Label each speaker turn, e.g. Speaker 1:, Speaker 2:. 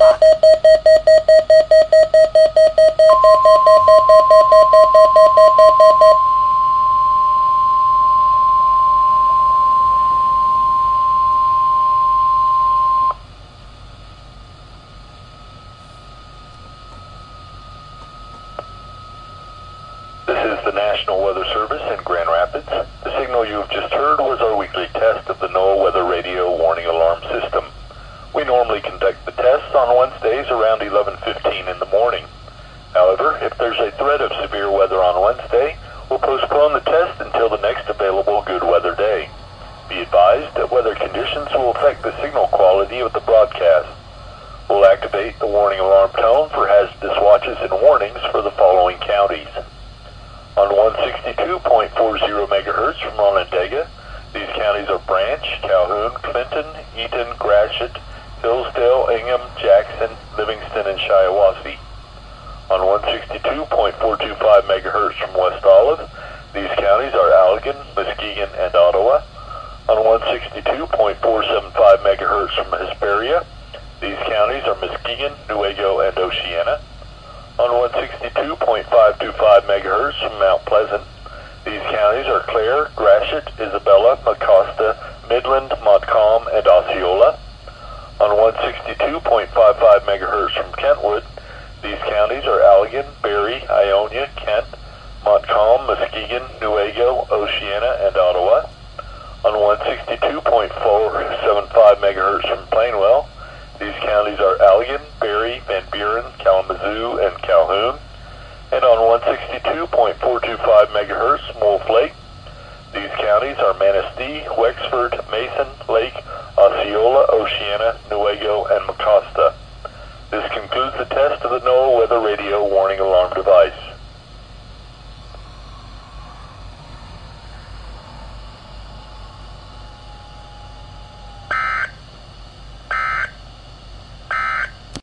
Speaker 1: This is the National Weather Service in Grand Rapids. The signal you have just heard was our weekly test of the NOAA Weather Radio Warning Alarm System. We normally conduct the tests on Wednesdays around 11:15 in the morning. However, if there's a threat of severe weather on Wednesday, we'll postpone the test until the next available good weather day. Be advised that weather conditions will affect the signal quality of the broadcast. We'll activate the warning alarm tone for hazardous watches and warnings for the following counties. On 162.40 megahertz from Onondaga, these counties are Branch, Calhoun, Clinton, Eaton, Gratiot, Hillsdale, Ingham, Jackson, Livingston, and Shiawassee. On 162.425 megahertz from West Olive, these counties are Allegan, Muskegon, and Ottawa. On 162.475 megahertz from Hesperia, these counties are Muskegon, Newaygo, and Oceana. On 162.525 megahertz from Mount Pleasant, these counties are Clare, Gratiot, Isabella, Mecosta, Midland, Montcalm, and Osceola. On 162.55 megahertz from Kentwood, these counties are Allegan, Barrie, Ionia, Kent, Montcalm, Muskegon, Newaygo, Oceana, and Ottawa. On 162.475 megahertz from Plainwell, these counties are Allegan, Barrie, Van Buren, Kalamazoo, and Calhoun. And on 162.425 megahertz from Wolf Lake, these counties are Manistee, Wexford, Mason, Lake, Osceola, Oceana, Newaygo, and Mecosta. This concludes the test of the NOAA Weather Radio Warning Alarm device.